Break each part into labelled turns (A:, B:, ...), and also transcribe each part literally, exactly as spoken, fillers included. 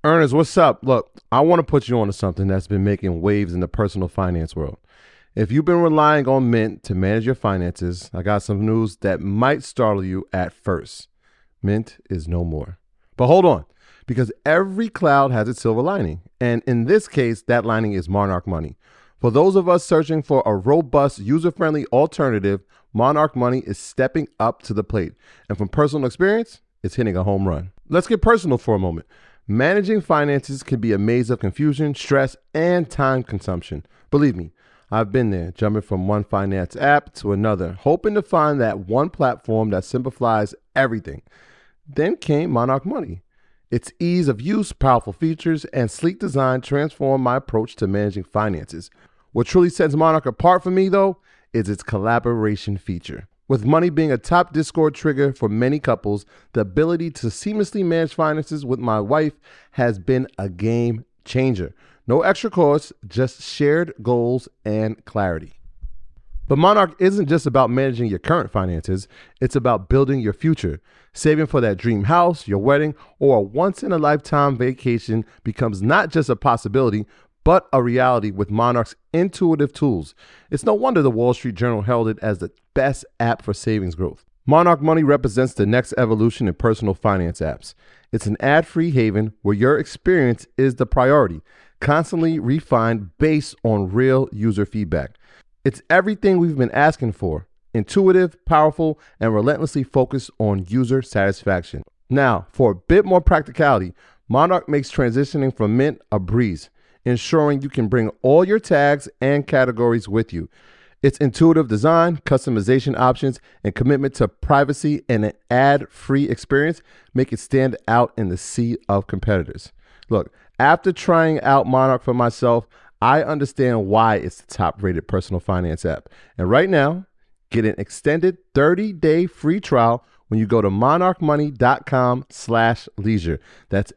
A: Ernest, what's up? Look, I want to put you on to something that's been making waves in the personal finance world. If you've been relying on Mint to manage your finances, I got some news that might startle you at first. Mint is no more. But hold on, because every cloud has its silver lining. And in this case, that lining is Monarch Money. For those of us searching for a robust, user-friendly alternative, Monarch Money is stepping up to the plate. And from personal experience, it's hitting a home run. Let's get personal for a moment. Managing finances can be a maze of confusion, stress, and time consumption. Believe me, I've been there, jumping from one finance app to another, hoping to find that one platform that simplifies everything. Then came Monarch Money. Its ease of use, powerful features, and sleek design transformed my approach to managing finances. What truly sets Monarch apart for me, though, is its collaboration feature. With Money being a top Discord trigger for many couples, the ability to seamlessly manage finances with my wife has been a game changer. No extra costs, just shared goals and clarity. But Monarch isn't just about managing your current finances, it's about building your future. Saving for that dream house, your wedding, or a once-in-a-lifetime vacation becomes not just a possibility, but a reality with Monarch's intuitive tools. It's no wonder the Wall Street Journal held it as the best app for savings growth. Monarch Money represents the next evolution in personal finance apps. It's an ad-free haven where your experience is the priority, constantly refined based on real user feedback. It's everything we've been asking for: intuitive, powerful, and relentlessly focused on user satisfaction. Now, for a bit more practicality, Monarch makes transitioning from Mint a breeze, ensuring you can bring all your tags and categories with you. Its intuitive design, customization options, and commitment to privacy and an ad-free experience make it stand out in the sea of competitors. Look, after trying out Monarch for myself, I understand why it's the top-rated personal finance app. And right now, get an extended thirty-day free trial when you go to monarchmoney.com slash leisure. That's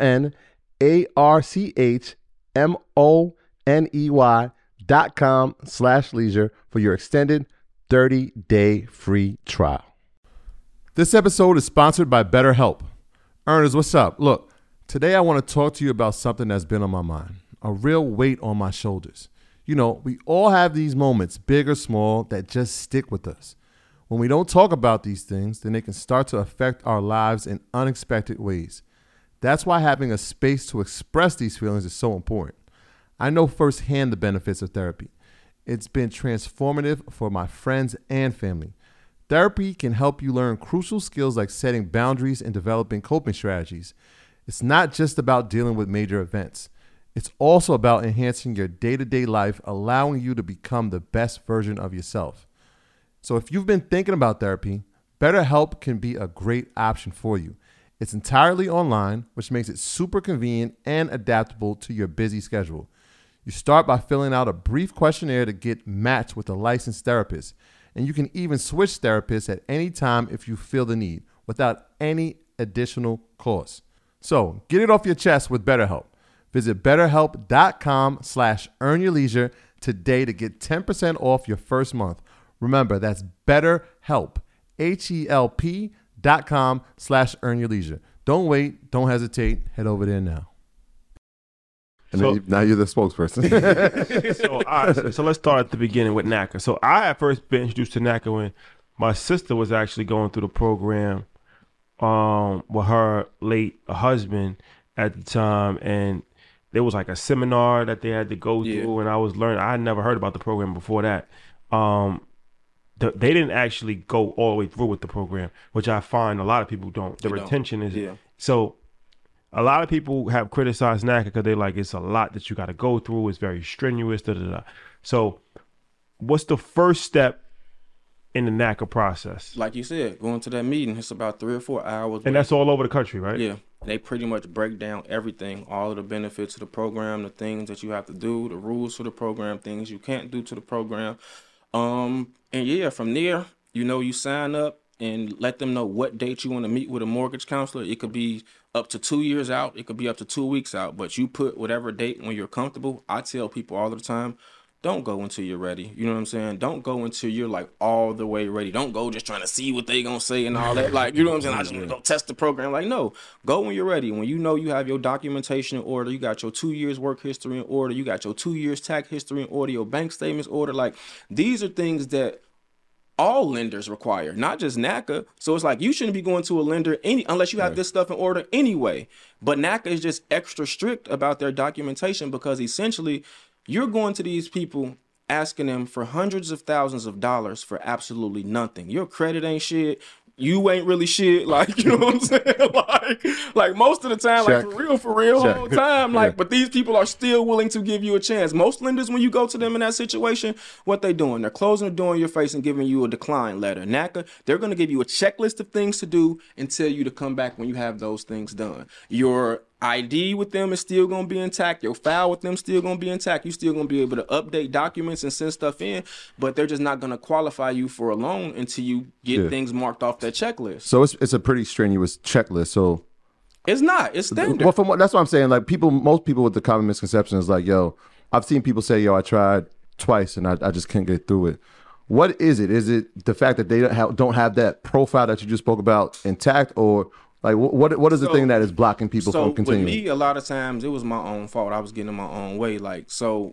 A: M-O-N-A-R-C-H M-O-N-E-Y dot com slash leisure for your extended thirty-day free trial. This episode is sponsored by BetterHelp. Ernest, what's up? Look, today I want to talk to you about something that's been on my mind, a real weight on my shoulders. You know, we all have these moments, big or small, that just stick with us. When we don't talk about these things, then they can start to affect our lives in unexpected ways. That's why having a space to express these feelings is so important. I know firsthand the benefits of therapy. It's been transformative for my friends and family. Therapy can help you learn crucial skills like setting boundaries and developing coping strategies. It's not just about dealing with major events. It's also about enhancing your day-to-day life, allowing you to become the best version of yourself. So if you've been thinking about therapy, BetterHelp can be a great option for you. It's entirely online, which makes it super convenient and adaptable to your busy schedule. You start by filling out a brief questionnaire to get matched with a licensed therapist, and you can even switch therapists at any time if you feel the need, without any additional cost. So get it off your chest with BetterHelp. Visit betterhelp.com slash earn your leisure today to get ten percent off your first month. Remember, that's BetterHelp, H-E-L-P dot com slash earn your leisure. Don't wait. Don't hesitate. Head over there now. And so, then you, now you're the spokesperson.
B: so, all right, so, so let's start at the beginning with NACA. So I had first been introduced to NACA when my sister was actually going through the program um, with her late husband at the time. And there was like a seminar that they had to go
C: yeah.
B: through. And I was learning. I had never heard about the program before that. Um, the, they didn't actually go all the way through with the program, which I find a lot of people don't. The
C: they
B: retention
C: don't.
B: is
C: yeah.
B: so. A lot of people have criticized NACA because they're like, it's a lot that you got to go through. It's very strenuous. Da, da, da. So what's the first step in the NACA process?
C: Like you said, going to that meeting, it's about three or four hours.
B: And that's all over the country, right?
C: Yeah. They pretty much break down everything, all of the benefits of the program, the things that you have to do, the rules for the program, things you can't do to the program. Um, and yeah, from there, you know, you sign up and let them know what date you want to meet with a mortgage counselor. It could be up to two years out. It could be up to two weeks out. But you put whatever date when you're comfortable. I tell people all the time, don't go until you're ready. You know what I'm saying? Don't go until you're like all the way ready. Don't go just trying to see what they gonna say and all that. Like, you know what I'm saying? I just want to go test the program. Like, no, go when you're ready. When you know you have your documentation in order, you got your two years work history in order, you got your two years tax history in order, your bank statements order. Like, these are things that all lenders require, not just NACA. So it's like you shouldn't be going to a lender any unless you have right. this stuff in order anyway. But NACA is just extra strict about their documentation because essentially you're going to these people asking them for hundreds of thousands of dollars for absolutely nothing. Your credit ain't shit. You ain't really shit. Like, you know what I'm saying? Like, like most of the time, Check. like for real, for real, Check. whole time. Like, yeah. but these people are still willing to give you a chance. Most lenders, when you go to them in that situation, what they doing? They're closing the door in your face and giving you a decline letter. NACA, they're going to give you a checklist of things to do and tell you to come back when you have those things done. Your I D with them is still going to be intact. Your file with them still going to be intact. You're still going to be able to update documents and send stuff in, but they're just not going to qualify you for a loan until you get yeah. things marked off that checklist.
A: So it's it's a pretty strenuous checklist. So
C: it's not. It's standard.
A: Well, from what that's what I'm saying. Like people, most people with the common misconception is like, yo, I've seen people say, yo, I tried twice and I, I just can't get through it. What is it? Is it the fact that they don't have don't have that profile that you just spoke about intact, or like what what is the so, thing that is blocking people
C: so
A: from continuing?
C: With me, a lot of times it was my own fault. I was getting in my own way. Like, so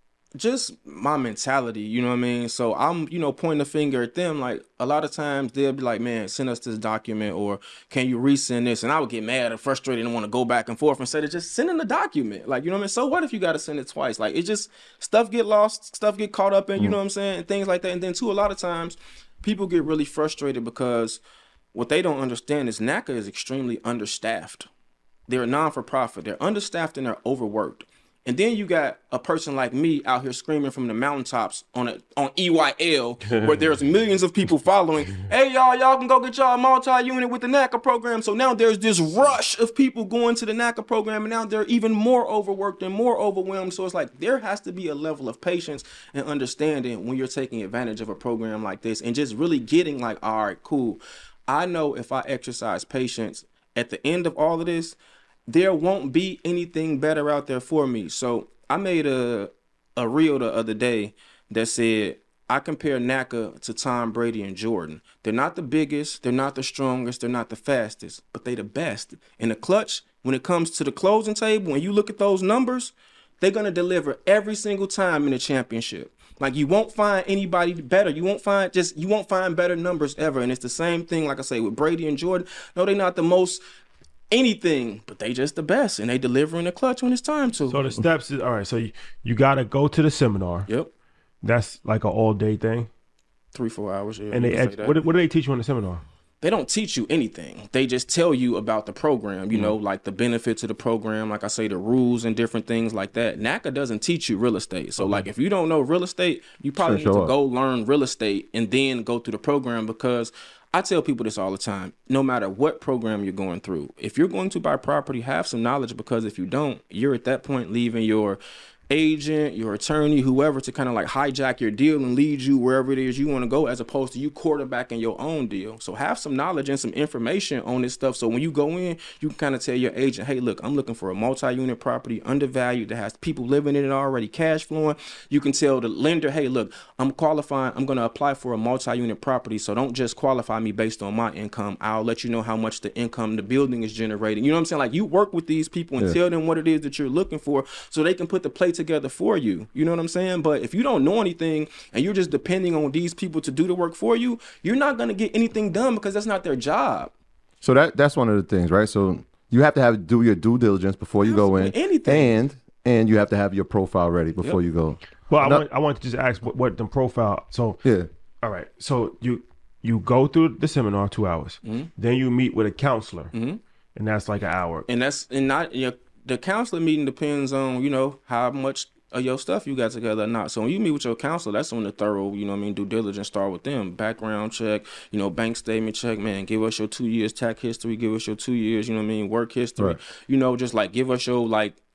C: just my mentality, you know what I mean? So I'm, you know, pointing the finger at them. Like a lot of times they'll be like, man, send us this document, or can you resend this? And I would get mad and frustrated and want to go back and forth instead of just sending the document. Like, you know what I mean? So what if you got to send it twice? Like, it just, stuff get lost, stuff get caught up in, you mm. know what I'm saying? And things like that. And then too, a lot of times people get really frustrated because what they don't understand is NACA is extremely understaffed. They're a non-for-profit. They're understaffed and they're overworked. And then you got a person like me out here screaming from the mountaintops on a on E Y L where there's millions of people following. Hey, y'all, y'all can go get y'all a multi-unit with the NACA program. So now there's this rush of people going to the NACA program, and now they're even more overworked and more overwhelmed. So it's like there has to be a level of patience and understanding when you're taking advantage of a program like this and just really getting like, all right, cool. I know if I exercise patience at the end of all of this, there won't be anything better out there for me. So I made a a reel the other day that said, I compare NACA to Tom Brady and Jordan. They're not the biggest, they're not the strongest, they're not the fastest, but they the best. In the clutch, when it comes to the closing table, when you look at those numbers, they're going to deliver every single time in the championship. Like, you won't find anybody better. You won't find just, you won't find better numbers ever. And it's the same thing, like I say, with Brady and Jordan. No, they're not the most anything, but they just the best, and they deliver in the clutch when it's time to.
B: So the steps is, all right, so you, you got to go to the seminar.
C: Yep.
B: That's like an all-day thing?
C: Three, four hours, yeah.
B: And they ex- what, what do they teach you in the seminar?
C: They don't teach you anything. They just tell you about the program, you mm-hmm. know, like the benefits of the program, like I say, the rules and different things like that. NACA doesn't teach you real estate. So, okay. like, if you don't know real estate, you probably sure, need to up. go learn real estate and then go through the program, because I tell people this all the time. No matter what program you're going through, if you're going to buy property, have some knowledge, because if you don't, you're at that point leaving your agent, your attorney, whoever, to kind of like hijack your deal and lead you wherever it is you want to go, as opposed to you quarterbacking your own deal. So have some knowledge and some information on this stuff, so when you go in, you can kind of tell your agent, hey, look, I'm looking for a multi-unit property, undervalued, that has people living in it already, cash flowing. You can tell the lender, hey, look, I'm qualifying, I'm going to apply for a multi-unit property, so don't just qualify me based on my income. I'll let you know how much the income the building is generating. You know what I'm saying? Like, you work with these people and yeah. tell them what it is that you're looking for, so they can put the plate together for you. You know what I'm saying? But if you don't know anything and you're just depending on these people to do the work for you, you're not going to get anything done, because that's not their job.
A: So that that's one of the things, right? So you have to have do your due diligence before you go in,
C: anything.
A: and and you have to have your profile ready before yep. you go.
B: Well, I want I want to just ask what, what the profile. So
A: yeah,
B: all right. So you you go through the seminar two hours, mm-hmm. then you meet with a counselor, mm-hmm. and that's like an hour.
C: And that's and not you know, the counselor meeting depends on, you know, how much of your stuff you got together or not. So when you meet with your counselor, that's on the thorough, you know what I mean, due diligence, start with them. Background check, you know, bank statement check, man, give us your two years tax history, give us your two years, you know what I mean, work history. Right. You know, just like give us your like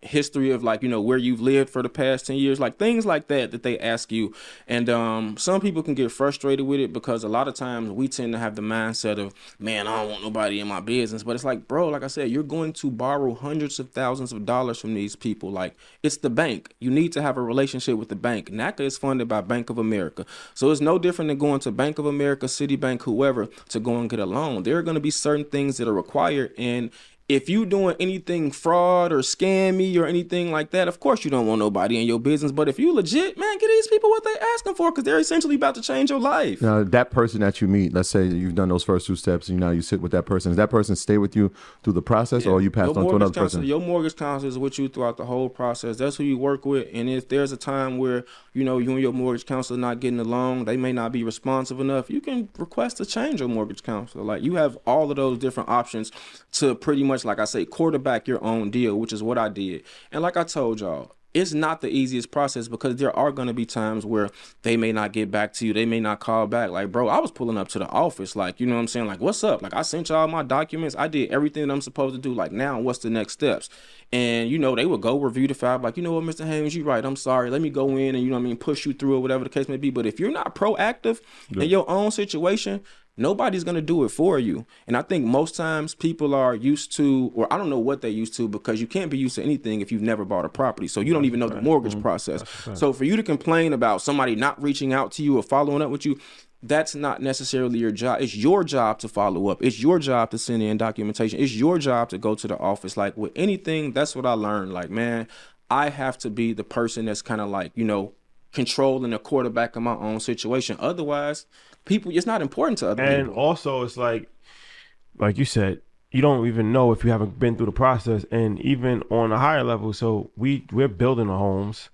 C: history of like, you know, where you've lived for the past ten years, like things like that that they ask you. And um, some people can get frustrated with it because a lot of times we tend to have the mindset of, man, I don't want nobody in my business. But it's like, bro, like I said, you're going to borrow hundreds of thousands of dollars from these people. Like, it's the bank. You need to have a relationship with the bank. NACA is funded by Bank of America. So it's no different than going to Bank of America, Citibank, whoever, to go and get a loan. There are going to be certain things that are required, and if you doing anything fraud or scammy or anything like that, of course you don't want nobody in your business. But if you legit, man, get these people what they asking for, because they're essentially about to change your life.
A: Now, that person that you meet, let's say you've done those first two steps, and now you sit with that person. Does that person stay with you through the process, yeah. or you pass on to another person?
C: Your mortgage counselor is with you throughout the whole process. That's who you work with. And if there's a time where, you know, you and your mortgage counselor not getting along, they may not be responsive enough, you can request to change your mortgage counselor. Like, you have all of those different options to pretty much, like I say, quarterback your own deal, which is what I did. And like I told y'all, it's not the easiest process because there are going to be times where they may not get back to you. They may not call back. Like, bro, I was pulling up to the office. Like, you know what I'm saying? Like, what's up? Like, I sent y'all my documents. I did everything that I'm supposed to do. Like, now what's the next steps? And, you know, they would go review the file. Like, you know what, Mister Haynes, you're right. I'm sorry. Let me go in and, you know what I mean, push you through or whatever the case may be. But if you're not proactive yeah. in your own situation, nobody's going to do it for you. And I think most times people are used to, or I don't know what they're used to, because you can't be used to anything if you've never bought a property. So you don't even know the mortgage mm-hmm. process. So for you to complain about somebody not reaching out to you or following up with you, that's not necessarily your job. It's your job to follow up. It's your job to send in documentation. It's your job to go to the office. Like with anything, that's what I learned. Like, man, I have to be the person that's kind of like, you know, controlling the quarterback of my own situation. Otherwise, people, it's not important to other
B: and
C: people.
B: And also, it's like, like you said, you don't even know if you haven't been through the process. And even on a higher level, so we we're building the homes,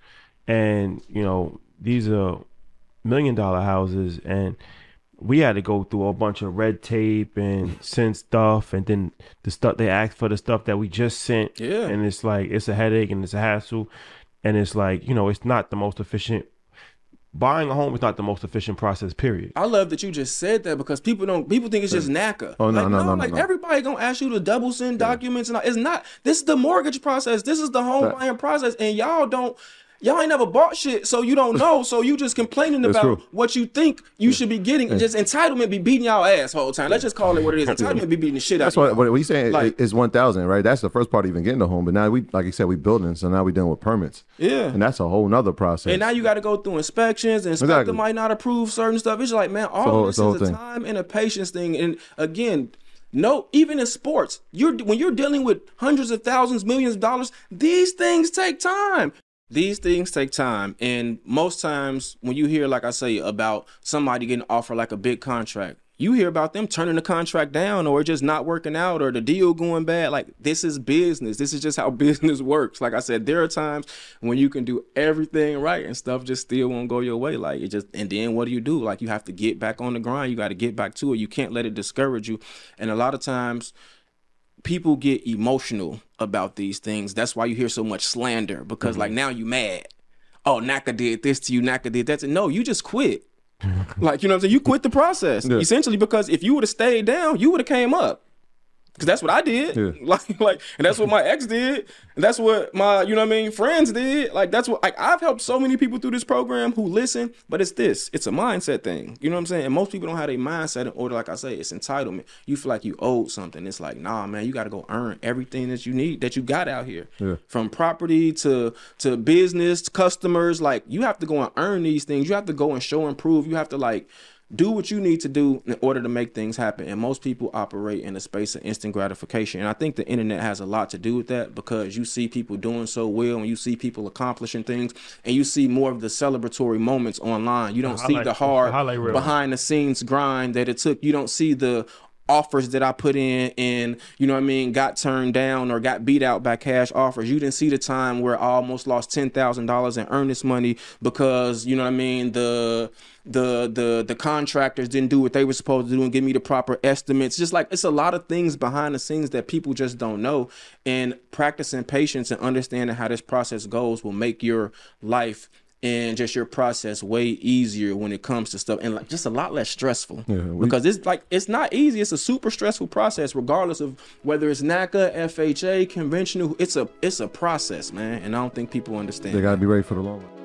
B: and you know these are million dollar houses, and we had to go through a bunch of red tape and send stuff, and then the stuff they asked for the stuff that we just sent.
C: Yeah,
B: and it's like it's a headache and it's a hassle, and it's like, you know, it's not the most efficient. Buying a home is not the most efficient process, period.
C: I love that you just said that, because people don't, people think it's just NACA.
A: Oh, no,
C: like,
A: no, no, no.
C: Like,
A: no.
C: everybody gonna ask you to double send documents. And all. It's not, this is the mortgage process. This is the home
A: That,
C: buying process. And y'all don't, y'all ain't never bought shit, so you don't know. So you just complaining about
A: true.
C: what you think you yeah. should be getting. Yeah. Just entitlement be beating y'all ass whole time. Let's just call it what it is. Entitlement be beating the shit
A: That's
C: out
A: what,
C: of you.
A: what we saying like, is one thousand, right? That's the first part of even getting the home. But now we, like you said, we building, so now we dealing with permits.
C: Yeah.
A: And that's a whole nother process.
C: And now you got to go through inspections, and inspector exactly. might not approve certain stuff. It's like, man, all
A: whole,
C: this is a thing. time and a patience thing. And again, no, even in sports, you're when you're dealing with hundreds of thousands, millions of dollars, these things take time. These things take time. And most times when you hear, like I say, about somebody getting offered like a big contract, you hear about them turning the contract down, or just not working out, or the deal going bad. Like, this is business. This is just how business works. Like I said, there are times when you can do everything right and stuff just still won't go your way. Like, it just, and then what do you do? Like, you have to get back on the grind. You got to get back to it. You can't let it discourage you. And a lot of times people get emotional about these things. That's why you hear so much slander, because mm-hmm. like, now you mad. Oh, NACA did this to you. NACA did that to you. No, you just quit. Like, you know what I'm saying? You quit the process yeah. essentially, because if you would have stayed down, you would have came up. Because that's what I did. Yeah. Like, like, and that's what my ex did. And that's what my, you know what I mean, friends did. Like, that's what, like, I've helped so many people through this program who listen, but it's this, it's a mindset thing. You know what I'm saying? And most people don't have a mindset in order. Like I say, it's entitlement. You feel like you owed something. It's like, nah, man, you got to go earn everything that you need, that you got out here. Yeah. From property to, to business, to customers. Like, you have to go and earn these things. You have to go and show and prove. You have to, like, do what you need to do in order to make things happen. And most people operate in a space of instant gratification. And I think the internet has a lot to do with that, because you see people doing so well, and you see people accomplishing things, and you see more of the celebratory moments online. You don't the see highlight, the hard the behind the scenes grind that it took. You don't see the offers that I put in and, you know what I mean, got turned down or got beat out by cash offers. You didn't see the time where I almost lost ten thousand dollars in earnest money because, you know what I mean, the the the the contractors didn't do what they were supposed to do and give me the proper estimates. Just like, it's a lot of things behind the scenes that people just don't know. And practicing patience and understanding how this process goes will make your life and just your process way easier when it comes to stuff, and like just a lot less stressful.
A: Yeah, we-
C: because it's like it's not easy. It's a super stressful process, regardless of whether it's NACA, F H A, conventional. It's a it's a process, man, and I don't think people understand.
A: They got to be ready for the long run.